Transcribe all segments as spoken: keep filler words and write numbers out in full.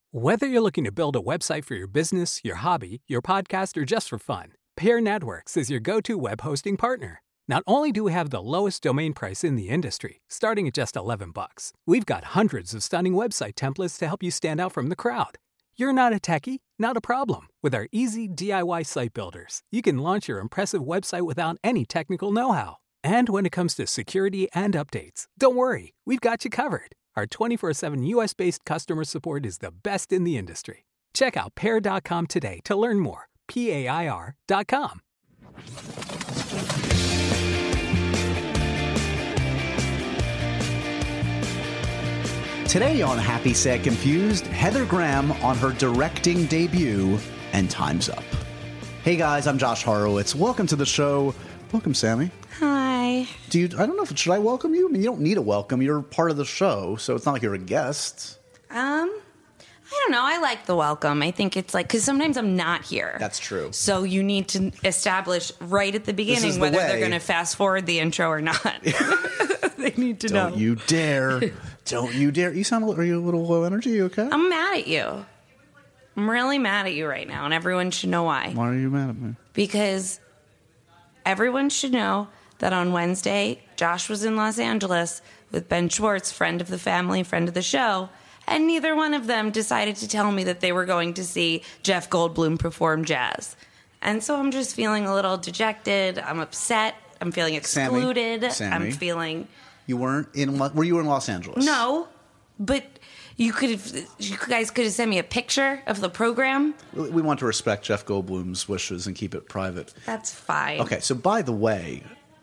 Whether you're looking to build a website for your business, your hobby, your podcast, or just for fun, Pair Networks is your go-to web hosting partner. Not only do we have the lowest domain price in the industry, starting at just eleven bucks, we've got hundreds of stunning website templates to help you stand out from the crowd. You're not a techie? Not a problem. With our easy D I Y site builders, you can launch your impressive website without any technical know-how. And when it comes to security and updates, don't worry, we've got you covered. Our twenty-four seven U S-based customer support is the best in the industry. Check out pair dot com today to learn more. P A I R dot com. Today on Happy, Sad, Confused, Heather Graham on her directing debut and Time's Up. Hey guys, I'm Josh Horowitz. Welcome to the show. Welcome, Sammy. Hi. Do you, I don't know if should I welcome you? I mean, you don't need a welcome. You're part of the show, so it's not like you're a guest. Um, I don't know. I like the welcome. I think it's like, because sometimes I'm not here. That's true. So you need to establish right at the beginning the whether way. they're going to fast forward the intro or not. They need to Don't know. you dare. Don't you dare. You sound, are you a little low energy? You okay? I'm mad at you. I'm really mad at you right now, and everyone should know why. Why are you mad at me? Because everyone should know that on Wednesday, Josh was in Los Angeles with Ben Schwartz, friend of the family, friend of the show, and neither one of them decided to tell me that they were going to see Jeff Goldblum perform jazz. And so I'm just feeling a little dejected. I'm upset. I'm feeling excluded. Sammy, Sammy, I'm feeling... You weren't in... Were you in Los Angeles? No, but you could have... You guys could have sent me a picture of the program. We want to respect Jeff Goldblum's wishes and keep it private. That's fine. Okay, so by the way,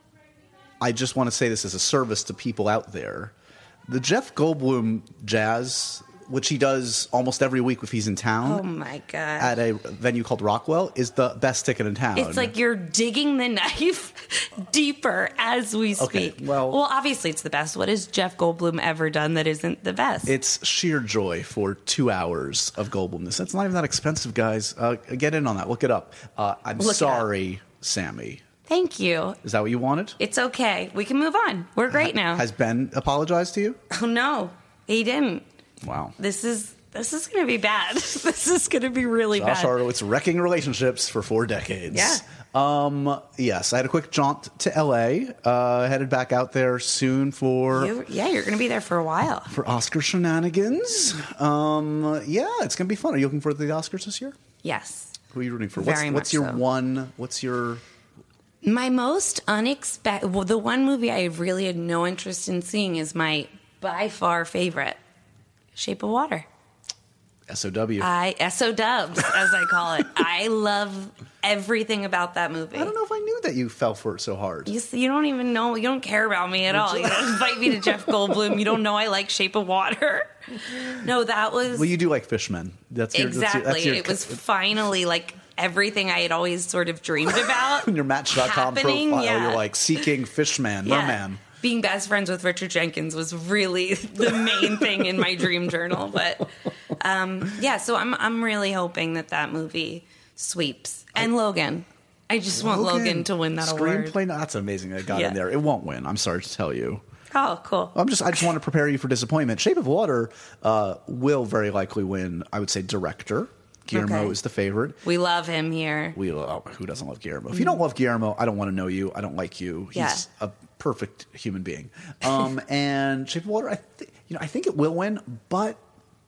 I just want to say this as a service to people out there. The Jeff Goldblum jazz, which he does almost every week if he's in town. Oh, my God. At a venue called Rockwell, is the best ticket in town. It's like you're digging the knife deeper as we speak. Okay, well, well, obviously it's the best. What has Jeff Goldblum ever done that isn't the best? It's sheer joy for two hours of Goldblumness. That's not even that expensive, guys. Uh, get in on that. Look it up. Uh, I'm Look sorry, Sammy. Thank you. Is that what you wanted? It's okay. We can move on. We're great now. Has Ben apologized to you? Oh, no. He didn't. Wow. This is this is going to be bad. This is going to be really Josh bad. Horowitz wrecking relationships for four decades. Yeah. Um, yes, I had a quick jaunt to L A. Uh, headed back out there soon for... You, yeah, you're going to be there for a while. For Oscar shenanigans. Um, yeah, it's going to be fun. Are you looking forward to the Oscars this year? Yes. Who are you rooting for? Very what's what's much your so. one... What's your... My most unexpected... Well, the one movie I really had no interest in seeing is my by far favorite, Shape of Water. S O W. I S O Dubs, as I call it. I love everything about that movie. I don't know if I knew that you fell for it so hard. You, see, you don't even know. You don't care about me at all. You don't invite me to Jeff Goldblum. You don't know I like Shape of Water. No, that was... Well, you do like Fishmen. That's your, exactly. That's your, that's your, it was finally like everything I had always sort of dreamed about. In your Match dot com happening. profile, Yeah. you're like seeking Fishman, Yeah. merman. Being best friends with Richard Jenkins was really the main thing in my dream journal. But um, yeah, so I'm I'm really hoping that that movie sweeps. And I, Logan. I just Logan, want Logan to win that award. Screenplay? No, that's amazing. I got yeah. in there. It won't win. I'm sorry to tell you. Oh, cool. I'm just. I just want to prepare you for disappointment. Shape of Water uh, will very likely win. I would say director. Guillermo okay. is the favorite. We love him here. We oh, who doesn't love Guillermo? If you don't love Guillermo, I don't want to know you. I don't like you. He's yeah. a perfect human being. Um, and Shape of Water, I th- you know, I think it will win, but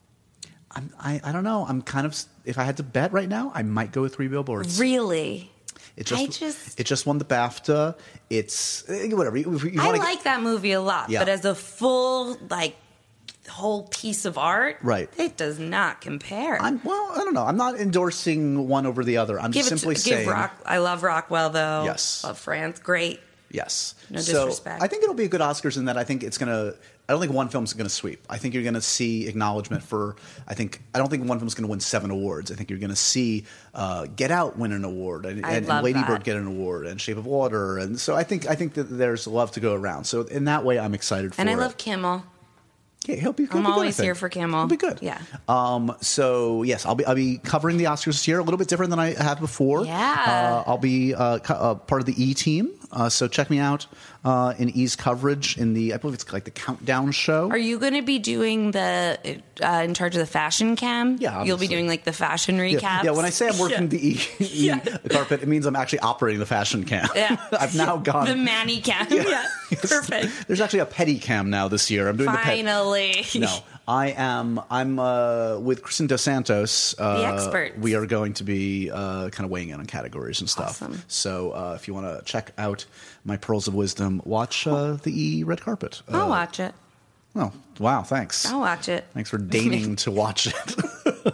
I'm, I I don't know. I'm kind of if I had to bet right now, I might go with Three Billboards. Really? It just, I just it just won the BAFTA. It's whatever. You, you I wanna like get, that movie a lot, yeah. but as a full like whole piece of art, right? It does not compare. I'm, well, I don't know. I'm not endorsing one over the other. I'm give just simply to, saying. Give Rock, I love Rockwell though. Yes. Love France. Great. Yes. No so disrespect. I think it'll be a good Oscars in that I think it's going to – I don't think one film's going to sweep. I think you're going to see acknowledgement for – I think – I don't think one film's going to win seven awards. I think you're going to see uh, Get Out win an award and, and, and Lady Bird get an award and Shape of Water. And so I think I think that there's love to go around. So in that way, I'm excited for it. And I love Kimmel. Yeah, he'll be, he'll I'm be always good, here for Kimmel. He'll be good. Yeah. Um, so yes, I'll be I'll be covering the Oscars this year, a little bit different than I have before. Yeah. Uh, I'll be uh, co- uh, part of the E team Uh, so check me out uh, in E's coverage in the, I believe it's like the Countdown show. Are you going to be doing the, uh, in charge of the fashion cam? Yeah, obviously. You'll be doing like the fashion recaps? Yeah, yeah when I say I'm working yeah. the E, e yeah. carpet, it means I'm actually operating the fashion cam. Yeah. I've now gone. The Manny cam. Yeah. yeah. Perfect. There's actually a petty cam now this year. I'm doing Finally. the petty. No. I am. I'm uh, with Kristen Dos Santos. Uh, the experts. We are going to be uh, kind of weighing in on categories and stuff. Awesome. So uh, if you want to check out my pearls of wisdom, watch uh, the E red carpet. I'll uh, watch it. Oh wow! Thanks. I'll watch it. Thanks for deigning to watch it.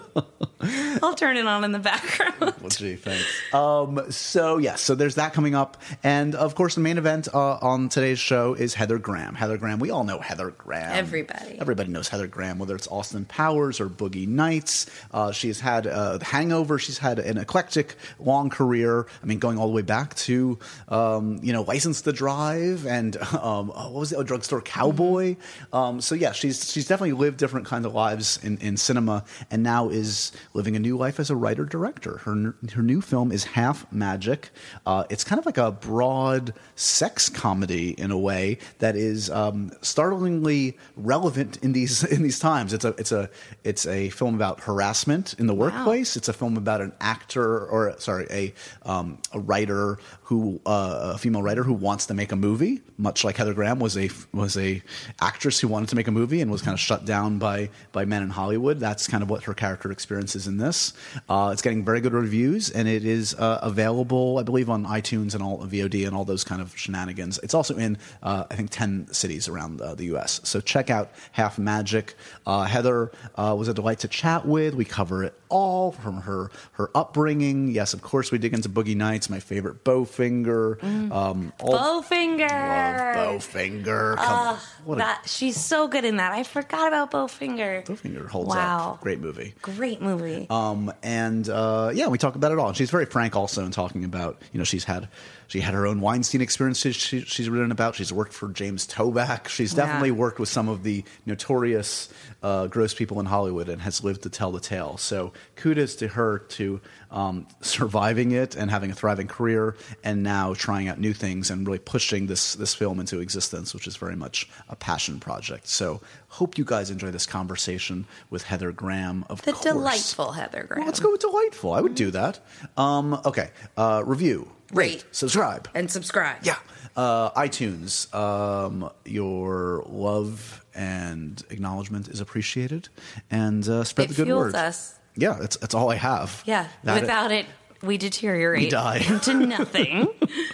I'll turn it on in the background. Well, gee, thanks. Um, so, yes, yeah, so there's that coming up. And, of course, the main event uh, on today's show is Heather Graham. Heather Graham, we all know Heather Graham. Everybody. Everybody knows Heather Graham, whether it's Austin Powers or Boogie Nights. Uh, she's had uh, The Hangover. She's had an eclectic, long career. I mean, going all the way back to, um, you know, License to Drive and, um, what was it, a Drugstore Cowboy. Mm-hmm. Um, so, yeah, she's she's definitely lived different kinds of lives in, in cinema and now is living a new life as a writer-director. Her her new film is Half Magic. Uh, it's kind of like a broad sex comedy in a way that is um, startlingly relevant in these in these times. It's a it's a it's a film about harassment in the workplace. Wow. It's a film about an actor or sorry a um, a writer who uh, a female writer who wants to make a movie, much like Heather Graham was a was a actress who wanted to make a movie and was kind of shut down by by men in Hollywood. That's kind of what her character experiences in this. Uh, it's getting very good reviews, and it is uh, available, I believe, on iTunes and all V O D and all those kind of shenanigans. It's also in, uh, I think, ten cities around uh, the U S. So check out Half Magic. Uh, Heather uh, was a delight to chat with. We cover it all from her her upbringing. Yes, of course, we dig into Boogie Nights, my favorite Bowfinger. Mm. Um, all, Bowfinger. Love Bowfinger. Come uh, on. What that, a, she's so good in that. I forgot about Bowfinger. Bowfinger holds wow. up. Great movie. Great movie. Um, and uh, yeah, we talk about it all. And she's very frank also in talking about, you know, she's had she had her own Weinstein experiences she, she's written about. She's worked for James Toback. She's definitely yeah. worked with some of the notorious uh, gross people in Hollywood and has lived to tell the tale. So kudos to her to um, surviving it and having a thriving career and now trying out new things and really pushing this this film into existence, which is very much a passion project. So hope you guys enjoy this conversation with Heather Graham, of the course. The delightful Heather Graham. Well, let's go with delightful. I would do that. Um, okay. Uh, review. Rate. Rate. Subscribe. And subscribe. Yeah. Uh, iTunes. Um, your love and acknowledgement is appreciated. And uh, spread it the good fuels word. us. Yeah, that's, that's all I have. Yeah. That Without it, it, we deteriorate. We die. Into nothing.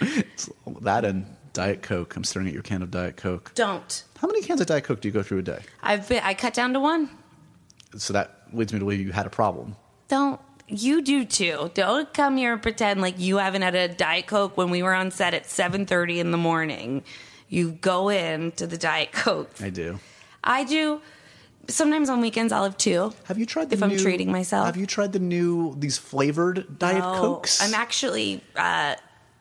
That and Diet Coke. I'm staring at your can of Diet Coke. Don't. How many cans of Diet Coke do you go through a day? I've been, I cut down to one. So that leads me to believe you had a problem. Don't. You do too. Don't come here and pretend like you haven't had a Diet Coke when we were on set at seven thirty in the morning. You go in to the Diet Coke. I do. I do. Sometimes on weekends I'll have two. Have you tried the if new, I'm treating myself? Have you tried the new, these flavored Diet no, Cokes? I'm actually uh,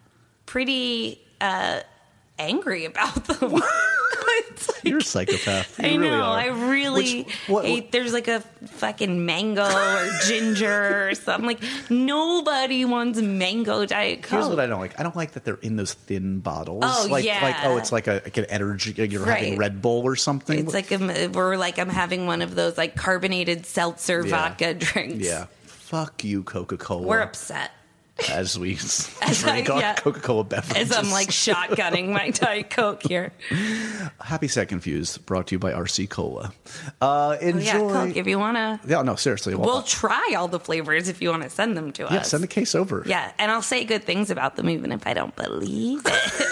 pretty uh, angry about them. Like, you're a psychopath. You I really know. are. I really Which, what, hate. what, there's like a fucking mango or ginger or something. Like nobody wants mango Diet Coke. Here's what I don't like. I don't like that they're in those thin bottles. Oh, like, yeah. Like oh, it's like a like an energy. Like you're Right. having Red Bull or something. It's like a, we're like I'm having one of those like carbonated seltzer Yeah. vodka drinks. Yeah. Fuck you, Coca-Cola. We're upset. As we As drink I- our yeah. Coca-Cola beverages. As I'm like shotgunning my Diet Coke here. Happy Set Confused, brought to you by R C Cola. Uh, enjoy. Oh, yeah, Coke, if you want to. Yeah, no, seriously. We'll Well, try all the flavors if you want to send them to us. yeah, send the case over. Yeah, and I'll say good things about them even if I don't believe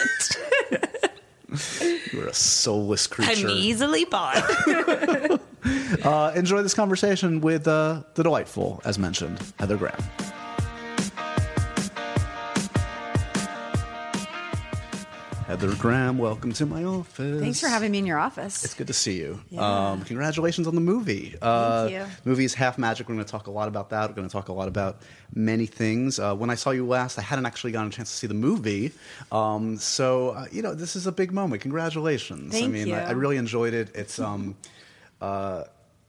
it. You're a soulless creature. I'm easily bought. uh, enjoy this conversation with uh, the delightful, as mentioned, Heather Graham. Heather Graham, welcome to my office. Thanks for having me in your office. It's good to see you. Yeah. Um, congratulations on the movie. Uh, Thank you. The movie is Half Magic. We're going to talk a lot about that. We're going to talk a lot about many things. Uh, when I saw you last, I hadn't actually gotten a chance to see the movie. Um, so, uh, you know, this is a big moment. Congratulations. Thank I mean, you. I, I really enjoyed it. It's... Um, uh,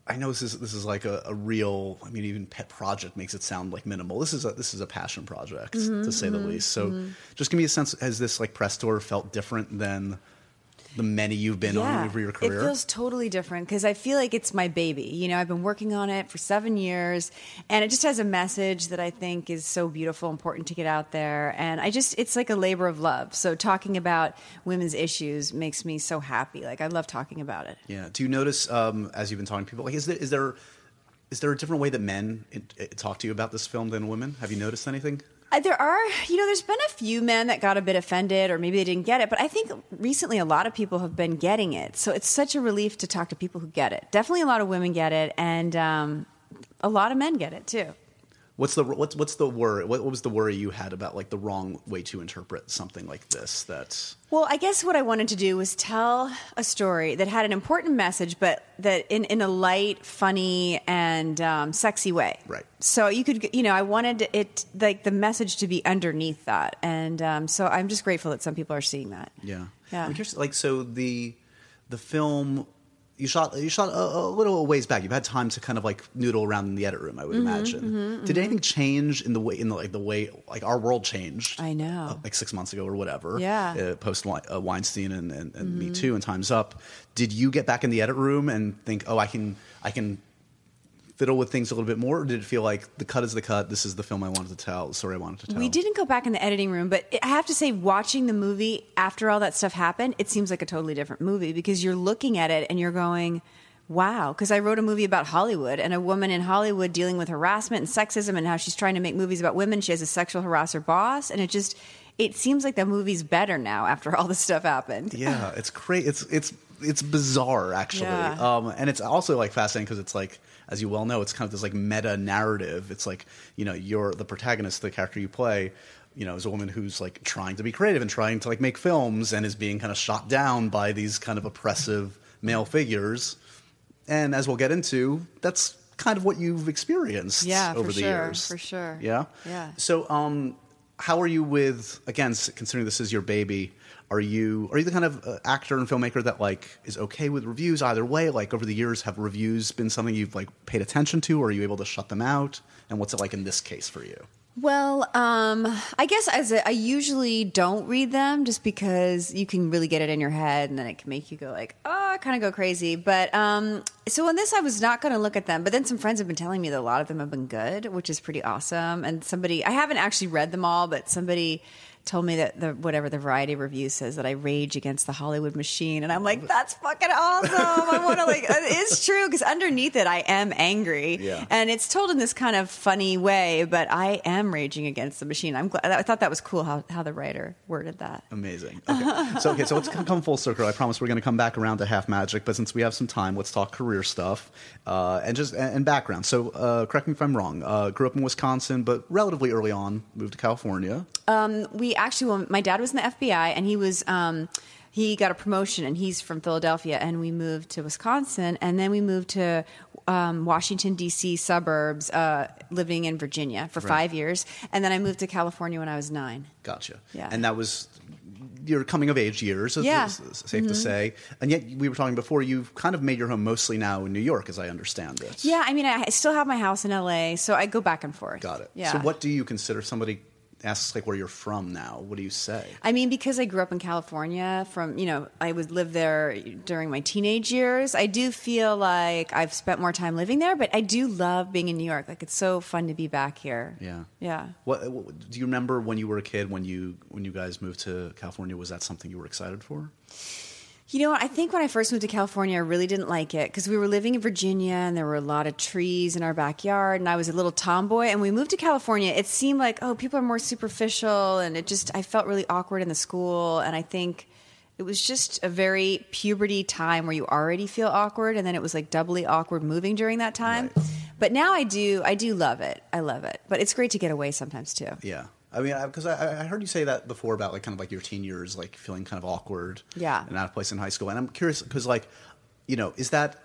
I know this is this is like a, a real. I mean, even pet project makes it sound like minimal. This is a this is a passion project, mm-hmm, to say mm-hmm, the least. So, mm-hmm. just give me a sense. Has this like press tour felt different than the many you've been yeah, on over your career? It feels totally different because I feel like it's my baby. You know, I've been working on it for seven years, and it just has a message that I think is so beautiful, important to get out there. And I just, it's like a labor of love. So talking about women's issues makes me so happy. Like I love talking about it. Yeah. Do you notice, um, as you've been talking to people, like is there is there is there a different way that men it, it, talk to you about this film than women? Have you noticed anything? Uh, there are, you know, there's been a few men that got a bit offended or maybe they didn't get it, but I think recently a lot of people have been getting it. So it's such a relief to talk to people who get it. Definitely a lot of women get it, and um, a lot of men get it too. What's the what's what's the worry? What, what was the worry you had about like the wrong way to interpret something like this? That's well, I guess what I wanted to do was tell a story that had an important message, but that in, in a light, funny, and um, sexy way. Right. So you could, you know, I wanted it like the message to be underneath that, and um, so I'm just grateful that some people are seeing that. Yeah. Yeah. I'm curious, like so the the film. You shot you shot a, a little ways back. You've had time to kind of like noodle around in the edit room, I would mm-hmm, imagine. Mm-hmm, Did mm-hmm. anything change in the way in the like the way like our world changed? I know, uh, like six months ago or whatever. Yeah, uh, post uh, Weinstein and, and, and mm-hmm. Me Too and Time's Up. Did you get back in the edit room and think, oh, I can I can fiddle with things a little bit more, or did it feel like the cut is the cut, this is the film I wanted to tell, the story I wanted to tell? We didn't go back in the editing room, but I have to say, watching the movie after all that stuff happened, it seems like a totally different movie because you're looking at it and you're going, wow, because I wrote a movie about Hollywood and a woman in Hollywood dealing with harassment and sexism and how she's trying to make movies about women. She has a sexual harasser boss, and it just, it seems like the movie's better now after all this stuff happened. Yeah, it's great. It's it's it's bizarre, actually. Yeah. Um, and it's also like fascinating because it's like, as you well know, it's kind of this like meta narrative. It's like, you know, you're the protagonist, the character you play, you know, is a woman who's like trying to be creative and trying to like make films and is being kind of shot down by these kind of oppressive male figures. And as we'll get into, that's kind of what you've experienced yeah, over for the sure, years. for sure. Yeah? Yeah. So um, how are you with, again, considering this is your baby, are you are you the kind of uh, actor and filmmaker that like is okay with reviews either way? Like over the years, have reviews been something you've like paid attention to, or are you able to shut them out? And what's it like in this case for you? Well, um, I guess as a, I usually don't read them just because you can really get it in your head and then it can make you go like, oh, I kind of go crazy. But um, so on this, I was not going to look at them. But then some friends have been telling me that a lot of them have been good, which is pretty awesome. And somebody, I haven't actually read them all, but somebody told me that the whatever the Variety review says that I rage against the Hollywood machine, and I'm like, that's fucking awesome. I want to like, it's true because underneath it, I am angry, yeah. and it's told in this kind of funny way, but I am raging against the machine. I'm glad. I thought that was cool how how the writer worded that. Amazing. Okay, so okay, so let's come full circle. I promise we're going to come back around to Half Magic, but since we have some time, let's talk career stuff uh, and just and background. So uh, correct me if I'm wrong. Uh, grew up in Wisconsin, but relatively early on moved to California. Um, we actually, well, my dad was in the F B I, and he was, um, he got a promotion, and he's from Philadelphia, and we moved to Wisconsin, and then we moved to um, Washington, D C suburbs, uh, living in Virginia for right. five years, and then I moved to California when I was nine. Gotcha. Yeah. And that was your coming of age years, yeah. it's safe mm-hmm. to say. And yet, we were talking before, you've kind of made your home mostly now in New York, as I understand it. Yeah, I mean, I still have my house in L A, so I go back and forth. Got it. Yeah. So what do you consider somebody asks like where you're from now? What do you say? I mean, because I grew up in California from, you know, I would live there during my teenage years. I do feel like I've spent more time living there, but I do love being in New York. Like, it's so fun to be back here. Yeah. Yeah. What, what do you remember when you were a kid, when you when you guys moved to California, was that something you were excited for? You know what? I think when I first moved to California, I really didn't like it because we were living in Virginia and there were a lot of trees in our backyard and I was a little tomboy. And when we moved to California, it seemed like, oh, people are more superficial. And it just, I felt really awkward in the school. And I think it was just a very puberty time where you already feel awkward. And then it was like doubly awkward moving during that time. Right. But now I do, I do love it. I love it. But it's great to get away sometimes too. Yeah. I mean, because I, I heard you say that before about like kind of like your teen years, like feeling kind of awkward, yeah, and out of place in high school. And I'm curious because, like, you know, is that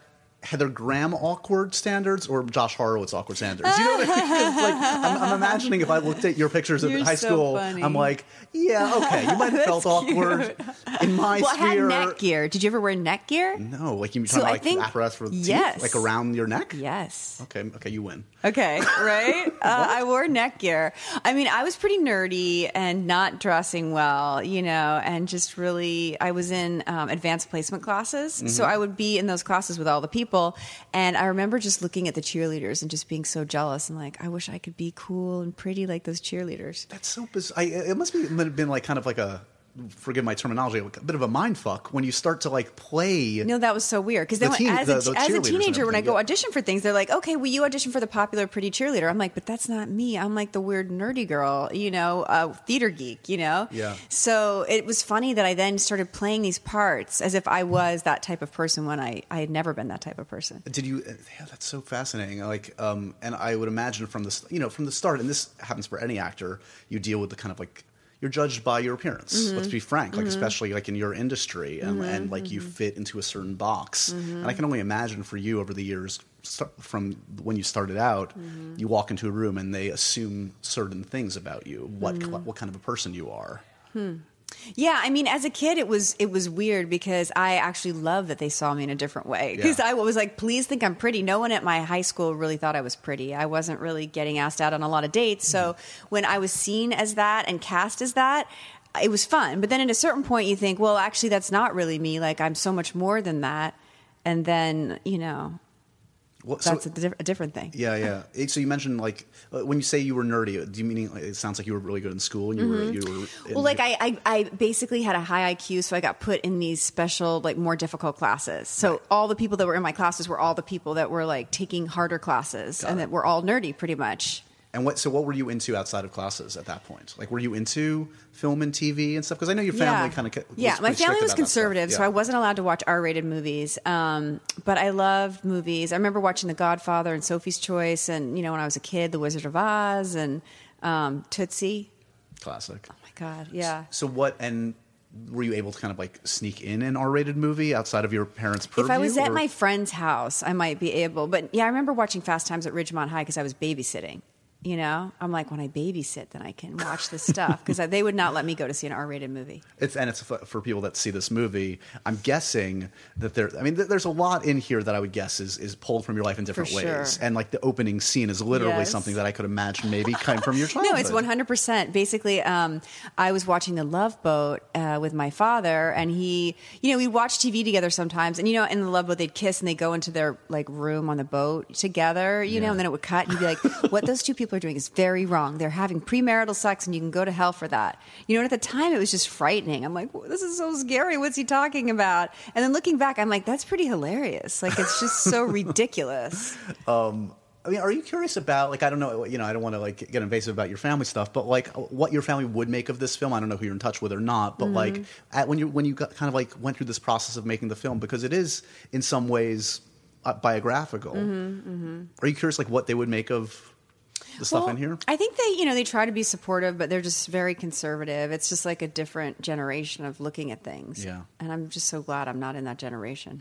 Heather Graham awkward standards or Josh Horowitz awkward standards? You know what I mean? It's like, I'm, I'm imagining if I looked at your pictures of You're high so school, funny. I'm like, yeah, okay, you might have felt awkward in my Well, sphere. I had neck gear. Did you ever wear neck gear? No, like you talking So about I like think- apparatus for the teeth, yes. like around your neck. Yes. Okay, okay, you win. Okay, right? uh, I wore neck gear. I mean, I was pretty nerdy and not dressing well, you know, and just really, I was in um, advanced placement classes. Mm-hmm. So I would be in those classes with all the people. And I remember just looking at the cheerleaders and just being so jealous and like, I wish I could be cool and pretty like those cheerleaders. That's so bizarre. I, it must be it might have been like kind of like a, forgive my terminology, like a bit of a mind fuck when you start to like play. You know, that was so weird. Because The then teen- as, the- a, the as a cheerleaders and teenager, when I everything, go yeah. audition for things, they're like, okay, will you audition for the popular pretty cheerleader? I'm like, but that's not me. I'm like the weird nerdy girl, you know, uh, theater geek, you know? Yeah. So it was funny that I then started playing these parts as if I was that type of person when I, I had never been that type of person. Did you? Yeah, that's so fascinating. Like, um, and I would imagine from the you know from the start, and this happens for any actor, you deal with the kind of like you're judged by your appearance. Mm-hmm. Let's be frank, like especially like in your industry, and, mm-hmm. and like you fit into a certain box. Mm-hmm. And I can only imagine for you over the years, start, from when you started out, Mm-hmm. you walk into a room and they assume certain things about you, what Mm-hmm. what kind of a person you are. Hmm. Yeah, I mean, as a kid, it was it was weird because I actually loved that they saw me in a different way. Because Yeah. I was like, please think I'm pretty. No one at my high school really thought I was pretty. I wasn't really getting asked out on a lot of dates. So Mm-hmm. when I was seen as that and cast as that, it was fun. But then at a certain point, you think, well, actually, that's not really me. Like, I'm so much more than that. And then, you know, Well, so- that's a, diff- a different thing. Yeah, yeah. Eh, So you mentioned like uh, when you say you were nerdy, do you mean like, it sounds like you were really good in school and you were you were in- Mm-hmm. Well, like I, I, I basically had a high I Q, so I got put in these special, like more difficult classes. So Right. all the people that were in my classes were all the people that were like taking harder classes, Got and it. that were all nerdy, pretty much. And what? So what were you into outside of classes at that point? Like, were you into film and T V and stuff? Because I know your family kind of yeah. My family was conservative, so I was. wasn't allowed to watch R-rated movies. Um, but I loved movies. I remember watching The Godfather and Sophie's Choice, and you know, when I was a kid, The Wizard of Oz and um, Tootsie. Classic. Oh my God, yeah. So what? And were you able to kind of like sneak in an R-rated movie outside of your parents' purview? If I was at or- my friend's house, I might be able. But yeah, I remember watching Fast Times at Ridgemont High because I was babysitting. You know, I'm like, when I babysit, then I can watch this stuff because they would not let me go to see an R-rated movie. It's, and it's for for people that see this movie. I'm guessing that there. I mean, th- there's a lot in here that I would guess is is pulled from your life in different For ways. sure. And like the opening scene is literally Yes. something that I could imagine maybe came from your childhood. No, it's one hundred percent. Basically, um, I was watching The Love Boat uh, with my father, and he, you know, we'd watch T V together sometimes. And, you know, in The Love Boat, they'd kiss and they'd go into their, like, room on the boat together, you know, Yeah. and then it would cut. And you'd be like, what those two people are doing is very wrong. They're having premarital sex, and you can go to hell for that. You know, and at the time, it was just frightening. I'm like, this is so scary. What's he talking about? And then looking back, I'm like, that's pretty hilarious. Like, it's just so ridiculous. I mean, are you curious about, like, I don't know, you know, I don't want to, like, get invasive about your family stuff, but, like, what your family would make of this film? I don't know who you're in touch with or not, but, Mm-hmm. like, at, when you when you got, kind of, like, went through this process of making the film, because it is, in some ways, uh, biographical. Mm-hmm, mm-hmm. Are you curious, like, what they would make of the stuff Well, in here? I think they, you know, they try to be supportive, but they're just very conservative. It's just like a different generation of looking at things. Yeah. And I'm just so glad I'm not in that generation.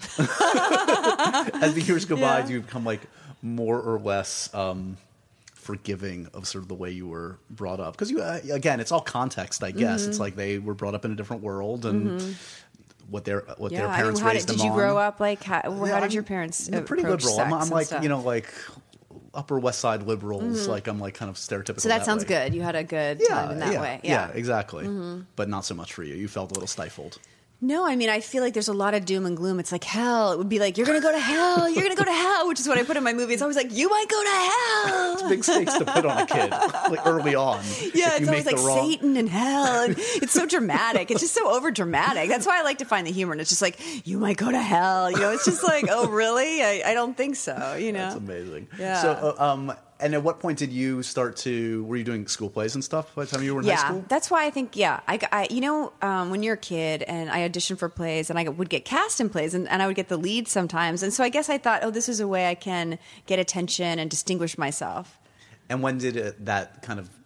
As the years go by, Yeah. do you become, like, more or less um, forgiving of sort of the way you were brought up? Because, you uh, again, it's all context, I guess. Mm-hmm. It's like they were brought up in a different world, and what their what yeah. their I parents mean, how raised did, them did you on. grow up like? How, how Yeah, did I'm- your parents? I'm pretty approach liberal. I'm, sex I'm and like, stuff? you know, like Upper West Side liberals. Like I'm like kind of stereotypical. So that, sounds way. good. You had a good Yeah, time in that yeah, way. yeah, Yeah. Mm-hmm. exactly. But not so much for you. You felt a little stifled. No, I mean, I feel like there's a lot of doom and gloom. It's like hell. It would be like, you're going to go to hell. You're going to go to hell, which is what I put in my movie. It's always like, you might go to hell. Big stakes to put on a kid, like early on. Yeah, if you it's always make like the wrong... Satan and hell. And it's so dramatic. It's just so over dramatic. That's why I like to find the humor. And it's just like, you might go to hell. You know, it's just like, oh, really? I, I don't think so. You know, That's amazing. Yeah. So, uh, um, and at what point did you start to? Were you doing school plays and stuff by the time you were in yeah, high school? that's why I think, yeah, I, I you know, um, when you're a kid and I auditioned for plays and I would get cast in plays and, and I would get the lead sometimes. And so I guess I thought, oh, this is a way I can get attention and distinguish myself. And when did it, that kind of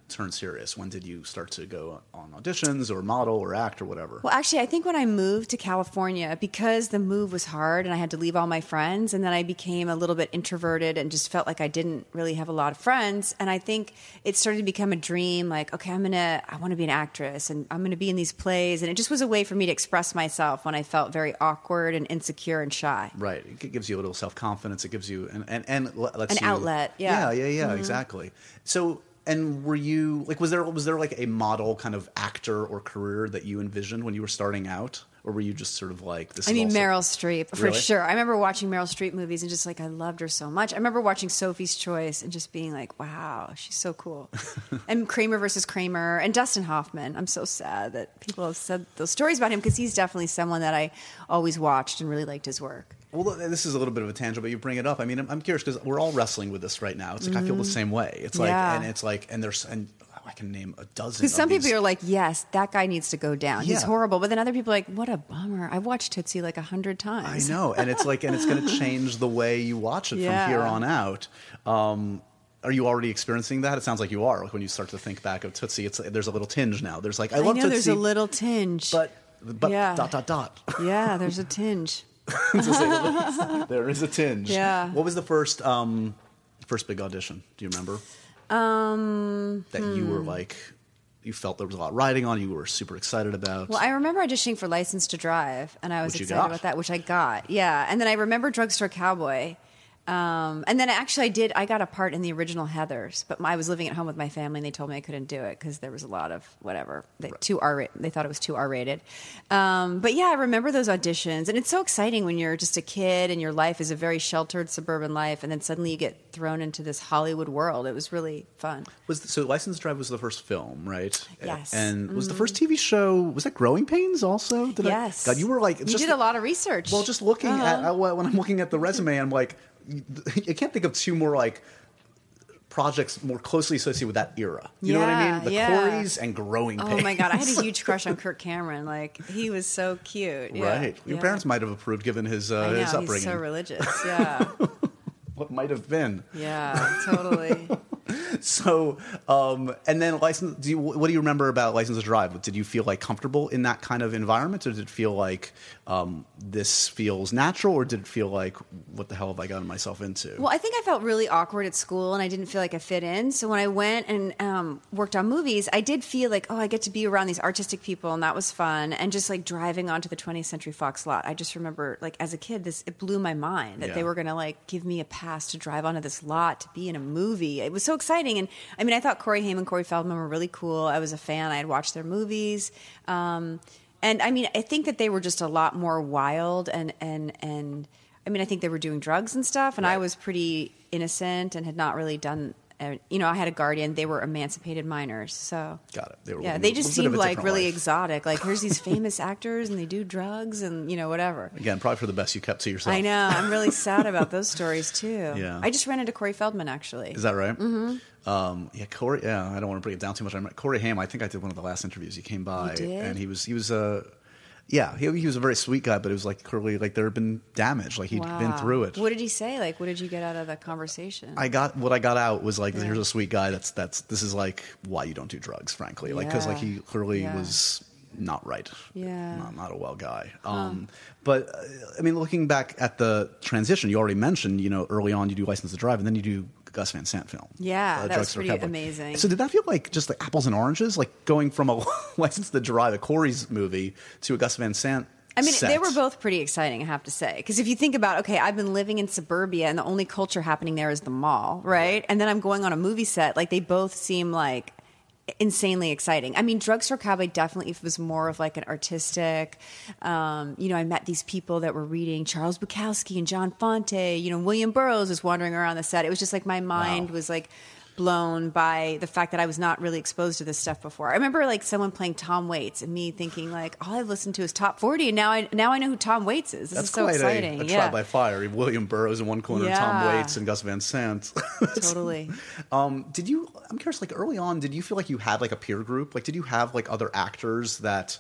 turn serious? When did you start to go on auditions or model or act or whatever? Well, actually, I think when I moved to California, because the move was hard and I had to leave all my friends, and then I became a little bit introverted and just felt like I didn't really have a lot of friends. And I think it started to become a dream, like, okay, I'm gonna, I want to be an actress and I'm gonna be in these plays. And it just was a way for me to express myself when I felt very awkward and insecure and shy. Right. It gives you a little self-confidence. It gives you, and, and, and lets an you, outlet. Yeah. Yeah, yeah, yeah, mm-hmm. exactly. So, and were you, like, was there, was there like a model kind of actor or career that you envisioned when you were starting out? Or were you just sort of like, this I is mean, also... Meryl Streep, for Really? sure. I remember watching Meryl Streep movies and just like, I loved her so much. I remember watching Sophie's Choice and just being like, wow, she's so cool. And Kramer versus Kramer and Dustin Hoffman. I'm so sad that people have said those stories about him because he's definitely someone that I always watched and really liked his work. Well, this is a little bit of a tangent, but you bring it up. I mean, I'm, I'm curious because we're all wrestling with this right now. It's like, mm-hmm. I feel the same way. It's like, yeah. and it's like, and there's, and I can name a dozen. Because some these. people are like, yes, that guy needs to go down. Yeah. He's horrible. But then other people are like, what a bummer. I've watched Tootsie like a hundred times. I know. And it's like, and it's going to change the way you watch it yeah. from here on out. Um, Are you already experiencing that? It sounds like you are. Like when you start to think back of Tootsie, it's there's a little tinge now. There's like, I love I know Tootsie. there's a little tinge. But, but yeah. dot, dot, dot. Yeah, there's a tinge. There is a tinge. Yeah. What was the first um, first big audition? Do you remember? Um, that hmm. you were like, you felt there was a lot riding on, you were super excited about. Well, I remember auditioning for License to Drive, and I was Which you excited got. about that, which I got. Yeah, and then I remember Drugstore Cowboy. Um, and then actually I did, I got a part in the original Heathers, but my, I was living at home with my family and they told me I couldn't do it because there was a lot of whatever, they, Right. too R, they thought it was too R-rated. Um, but yeah, I remember those auditions, and it's so exciting when you're just a kid and your life is a very sheltered suburban life, and then suddenly you get thrown into this Hollywood world. It was really fun. Was the, so License to Drive was the first film, right? Yes. And was mm-hmm. the first T V show, was that Growing Pains also? Did yes. I, God, you were like... You just, did a lot of research. Well, just looking uh-huh. at, at what, when I'm looking at the resume, I'm like, I can't think of two more like projects more closely associated with that era. You yeah, know what I mean? The yeah. Corys and Growing Pains. Oh my God, I had a huge crush on Kirk Cameron. Like, he was so cute. Yeah. Right. Your yeah. parents might have approved given his, uh, I know, his upbringing. he's so religious. Yeah. What might have been. Yeah, totally. So, um, and then license. Do you, what do you remember about License to Drive? Did you feel like comfortable in that kind of environment, or did it feel like um, this feels natural, or did it feel like what the hell have I gotten myself into? Well, I think I felt really awkward at school, and I didn't feel like I fit in. So when I went and um, worked on movies, I did feel like, oh, I get to be around these artistic people, and that was fun. And just like driving onto the twentieth Century Fox lot, I just remember, like as a kid, this it blew my mind that Yeah. they were going to like give me a pass to drive onto this lot to be in a movie. It was so exciting. And I mean, I thought Corey Haim and Corey Feldman were really cool. I was a fan. I had watched their movies. Um, and I mean, I think that they were just a lot more wild and, and, and I mean, I think they were doing drugs and stuff. And Right. I was pretty innocent and had not really done, uh, you know, I had a guardian. They were emancipated minors. So Got it. They were yeah, living they a just little bit of seemed a like different really life. exotic. Like, here's these famous actors and they do drugs and, you know, whatever. Again, probably for the best you kept to yourself. I know. I'm really sad about those stories too. Yeah. I just ran into Corey Feldman actually. Is that right? Mm-hmm. Um, yeah, Corey. Yeah, I don't want to bring it down too much. I remember Corey Haim. I think I did one of the last interviews. He came by, You did? and he was he was a. Uh, yeah, he, he was a very sweet guy, but it was like clearly like there had been damage, like he had been through it. What did he say? Like, what did you get out of that conversation? I got what I got out was like, Yeah. here's a sweet guy. That's that's this is like why you don't do drugs, frankly, like because like Yeah. he clearly Yeah. was not right. Yeah. not, not a well guy. Um, but uh, I mean, looking back at the transition, you already mentioned, you know, early on you do License to Drive, and then you do Gus Van Sant film. Yeah, that was Drugstore pretty Cowboy. amazing. So did that feel like just like apples and oranges, like going from a License to Drive, a Corey's movie, to a Gus Van Sant? I mean, set? they were both pretty exciting, I have to say. Because if you think about, okay, I've been living in suburbia and the only culture happening there is the mall, right? And then I'm going on a movie set. Like, they both seem like insanely exciting. I mean, Drugstore Cowboy definitely was more of like an artistic, um, you know, I met these people that were reading Charles Bukowski and John Fonte, you know, William Burroughs was wandering around the set. It was just like my mind Wow. was like blown by the fact that I was not really exposed to this stuff before. I remember like someone playing Tom Waits and me thinking like, all I've listened to is Top forty, and now I now I know who Tom Waits is. This That's is so quite exciting. A, a yeah, trial by fire. William Burroughs in one corner, Yeah. Tom Waits and Gus Van Sant. totally. Um, did you? I'm curious. Like early on, did you feel like you had like a peer group? Like, did you have like other actors that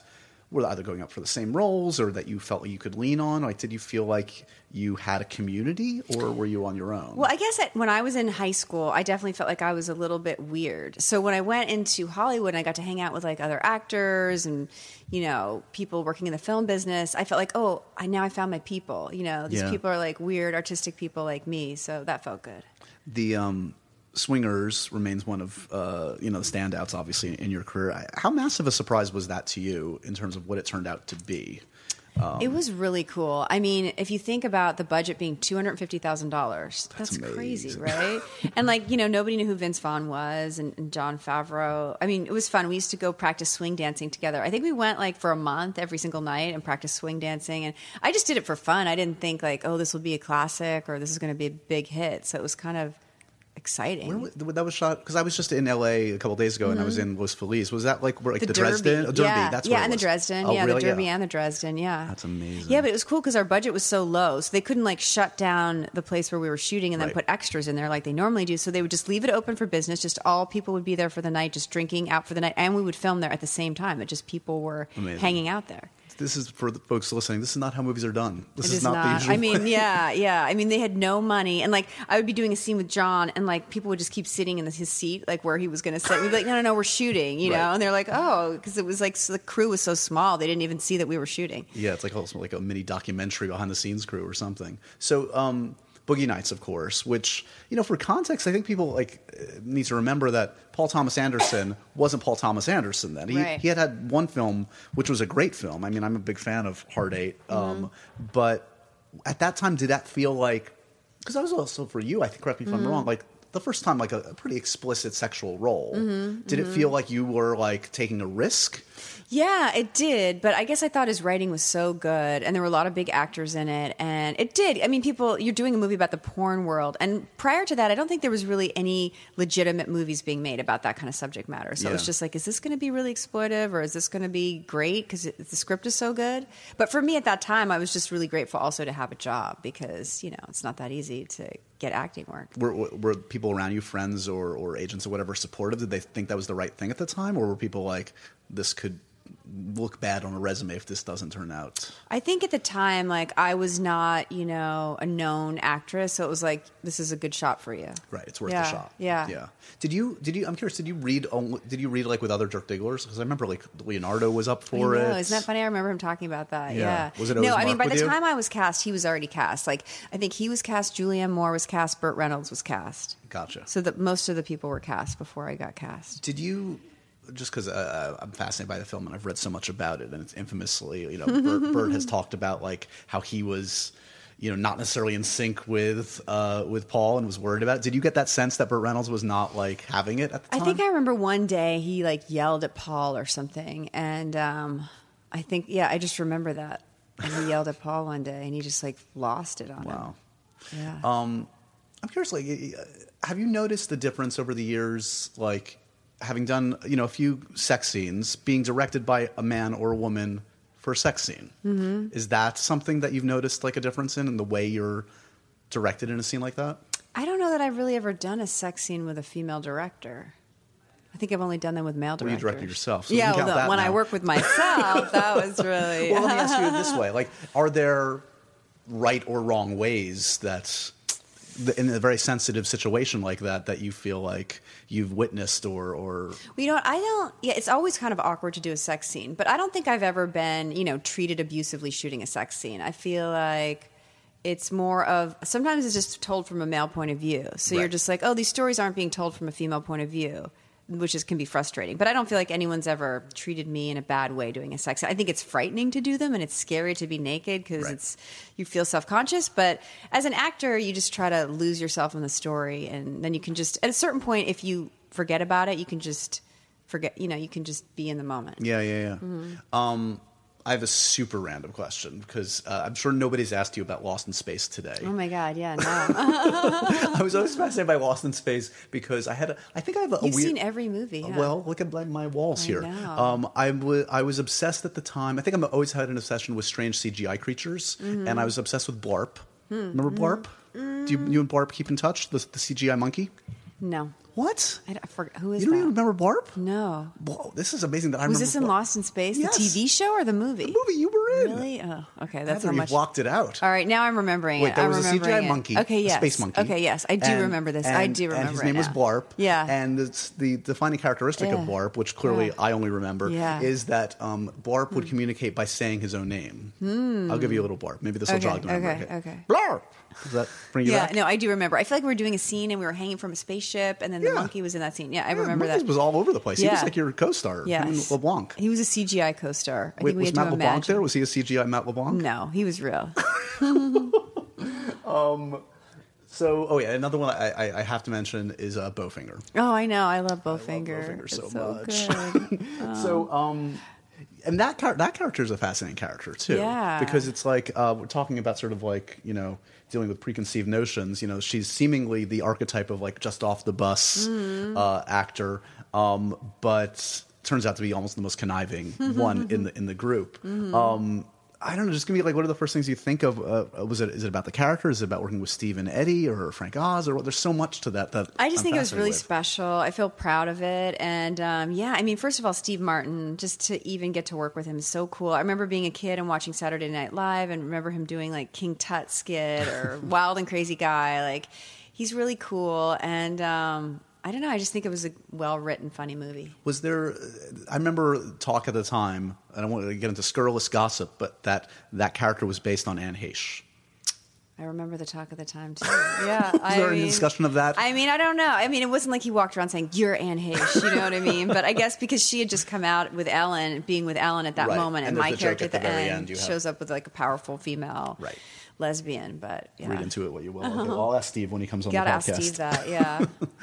were either going up for the same roles or that you felt like you could lean on? Like, did you feel like you had a community, or were you on your own? Well, I guess at, when I was in high school, I definitely felt like I was a little bit weird. So when I went into Hollywood and I got to hang out with like other actors and, you know, people working in the film business, I felt like, oh, I now I found my people. You know, these Yeah. people are like weird, artistic people like me. So that felt good. The um, Swingers remains one of uh, you know the standouts, obviously, in your career. How massive a surprise was that to you in terms of what it turned out to be? Um, It was really cool. I mean, if you think about the budget being two hundred fifty thousand dollars, that's, That's crazy, amazing. right? And like, you know, nobody knew who Vince Vaughn was and, and Jon Favreau. I mean, it was fun. We used to go practice swing dancing together. I think we went like for a month every single night and practiced swing dancing. And I just did it for fun. I didn't think like, oh, this will be a classic or this is going to be a big hit. So it was kind of exciting. Where was, that was shot because I was just in L A a couple days ago, and I was in Los Feliz. Was that like where, like the, The Dresden? Derby. Oh, Derby. Yeah, That's yeah, where it and the was. Dresden. Oh, yeah, really? the Derby Yeah. and the Dresden. Yeah, That's amazing. Yeah, but it was cool because our budget was so low, so they couldn't like shut down the place where we were shooting and then Right. put extras in there like they normally do. So they would just leave it open for business. Just all people would be there for the night, just drinking out for the night, and we would film there at the same time. It just people were Amazing. hanging out there. This is for the folks listening. This is not how movies are done. This It is is not, not. the usual I mean, way. yeah, yeah. I mean, they had no money, and like I would be doing a scene with John, and like people would just keep sitting in his seat, like where he was going to sit. We'd be like, no, no, no, we're shooting, you know. Right. And they're like, oh, because it was like so the crew was so small, they didn't even see that we were shooting. Yeah, it's like also like a mini documentary behind the scenes crew or something. So, um, Boogie Nights, of course, which, you know, for context, I think people like uh, need to remember that Paul Thomas Anderson wasn't Paul Thomas Anderson then. He, Right. he had had one film, which was a great film. I mean, I'm a big fan of Hard Eight. Um, Mm-hmm. but at that time, did that feel like, because that was also for you, I think, correct me if Mm-hmm. I'm wrong, like the first time, like a, a pretty explicit sexual role. Mm-hmm. Did it feel like you were like taking a risk? Yeah, it did. But I guess I thought his writing was so good, and there were a lot of big actors in it, and it did. I mean, people, you're doing a movie about the porn world, and prior to that, I don't think there was really any legitimate movies being made about that kind of subject matter. So it was Yeah. just like, is this going to be really exploitive, or is this going to be great because the script is so good? But for me at that time, I was just really grateful also to have a job because, you know, it's not that easy to get acting work. Were, were people around you, friends or, or agents or whatever, supportive? Did they think that was the right thing at the time? Or were people like, this could look bad on a resume if this doesn't turn out? I think at the time, like, I was not, you know, a known actress, so it was like, this is a good shot for you. Right, it's worth yeah, a shot. Yeah, yeah. Did you? Did you? I'm curious. Did you read? only- Did you read like with other Dirk Digglers? Because I remember like Leonardo was up for I know. it. Isn't that funny? I remember him talking about that. Yeah. Yeah. Was it always no, I mean, Mark by with the you? time I was cast, he was already cast. Like, I think he was cast, Julianne Moore was cast, Burt Reynolds was cast. Gotcha. So that most of the people were cast before I got cast. Did you? Just because uh, I'm fascinated by the film and I've read so much about it, and it's infamously, you know, Burt, Burt has talked about like how he was, you know, not necessarily in sync with uh, with Paul and was worried about it. Did you get that sense that Burt Reynolds was not like having it at the I time? think I remember one day he like yelled at Paul or something, and um, I think yeah, I just remember that. And he yelled at Paul one day, and he just like lost it on Wow. him. Yeah. Um, I'm curious, like, uh, have you noticed the difference over the years, like having done, you know, a few sex scenes, being directed by a man or a woman for a sex scene? Mm-hmm. Is that something that you've noticed, like, a difference in, in the way you're directed in a scene like that? I don't know that I've really ever done a sex scene with a female director. I think I've only done them with male Well, directors. you directed yourself, so we yeah, can count well, the- that when I now. work with myself, that was really. Well, let me ask you this way: like, are there right or wrong ways that, in a very sensitive situation like that, that you feel like you've witnessed or, or Well, you know what? I don't. Yeah, it's always kind of awkward to do a sex scene, but I don't think I've ever been, you know, treated abusively shooting a sex scene. I feel like it's more of sometimes it's just told from a male point of view. So you're Right. just like, oh, these stories aren't being told from a female point of view, which is can be frustrating. But I don't feel like anyone's ever treated me in a bad way doing a sex scene. I think it's frightening to do them, and it's scary to be naked because Right. it's you feel self conscious. But as an actor, you just try to lose yourself in the story, and then you can just at a certain point, if you forget about it, you can just forget. You know, you can just be in the moment. Yeah, yeah, yeah. Mm-hmm. Um, I have a super random question because uh, I'm sure nobody's asked you about Lost in Space today. Oh my God! Yeah, no. I was always fascinated by Lost in Space because I had a, I think I have a, a You've weird. seen every movie. Yeah. Well, look at my- my walls I here. know. Um, I, w- I was obsessed at the time. I think I've always had an obsession with strange C G I creatures, Mm-hmm. and I was obsessed with Blarp. Hmm. Remember Blarp? Do you, you and Blarp keep in touch? The, the C G I monkey? no. What? I, I forgot who is you don't that? even remember Barb? No. Whoa, this is amazing that I Was remember. this in Barb. Lost in Space, Yes. the T V show or the movie? The movie you were in. Really? Oh, okay. I That's thought how you much. blocked it out. All right, now I'm remembering Wait, it. there I'm was a C G I remembering it. monkey, Okay, a yes. space monkey. Okay, yes, I do And- remember this. And, I do remember And his it name was now. Blarp. Yeah. And it's the defining characteristic Yeah. of Blarp, which clearly Yeah. I only remember, Yeah. is that um, Blarp would communicate by saying his own name. Hmm. I'll give you a little Blarp. Maybe this will Okay, jog the memory. okay, okay. Blarp. Does that bring you Yeah, back? no, I do remember. I feel like we were doing a scene and we were hanging from a spaceship, and then the Yeah. monkey was in that scene. Yeah, I Yeah, remember Monkeys that. was all over the place. He was Yeah. like your co-star. Yes. Him and LeBlanc. He was a C G I co-star. I Wait, think we was had Matt to LeBlanc imagine. there? Was he a C G I Matt LeBlanc? No, he was real. So, oh yeah, another one I, I, I have to mention is uh, Bowfinger. Oh, I know. I love I love Bowfinger. Bowfinger so It's so much. good. So, um, and that char- that character is a fascinating character too, Yeah. because it's like uh, we're talking about sort of like you know dealing with preconceived notions. You know, she's seemingly the archetype of like just off the bus Mm-hmm. uh, actor, um, but turns out to be almost the most conniving one in the in the group. Mm-hmm. Um, I don't know. Just give me like, what are the first things you think of? Uh, was it is it about the character? Is it about working with Steve and Eddie or Frank Oz? Or what? There's so much to that. That I just I'm think it was fascinated really with. special. I feel proud of it. And um, yeah, I mean, first of all, Steve Martin, just to even get to work with him is so cool. I remember being a kid and watching Saturday Night Live and remember him doing like King Tut skit or Wild and Crazy Guy. Like, he's really cool. And um, I don't know. I just think it was a well-written, funny movie. Was there? I remember talk at the time. I don't want to get into scurrilous gossip, but that that character was based on Anne Heche. I remember the talk of the time too. Yeah, Was I there mean, any discussion of that? I mean, I don't know. I mean, it wasn't like he walked around saying "You're Anne Heche," you know what I mean? But I guess because she had just come out with Ellen, being with Ellen at that Right. moment, And and, there's my the joke character at at the, the very end, end, you have- shows up with like a powerful female Right. lesbian. But yeah, Read into it what you will. Okay, well, I'll ask Steve when he comes on gotta the ask podcast. Steve that. Yeah,